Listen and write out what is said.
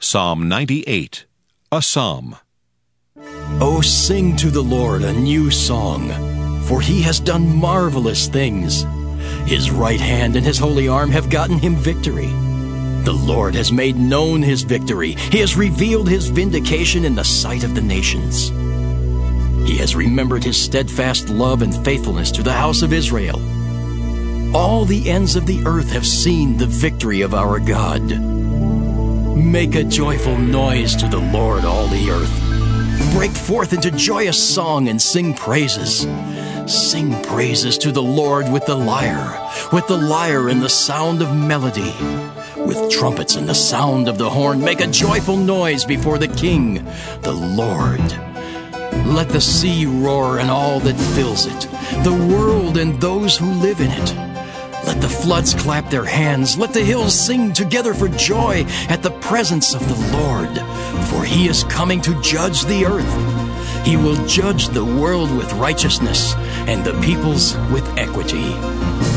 Psalm 98, a psalm. Oh, sing to the Lord a new song, for he has done marvelous things. His right hand and his holy arm have gotten him victory. The Lord has made known his victory. He has revealed his vindication in the sight of the nations. He has remembered his steadfast love and faithfulness to the house of Israel. All the ends of the earth have seen the victory of our God. Make a joyful noise to the Lord, all the earth. Break forth into joyous song and sing praises. Sing praises to the Lord with the lyre and the sound of melody. With trumpets and the sound of the horn, make a joyful noise before the King, the Lord. Let the sea roar and all that fills it, the world and those who live in it. Let the floods clap their hands. Let the hills sing together for joy at the presence of the Lord. For he is coming to judge the earth. He will judge the world with righteousness and the peoples with equity.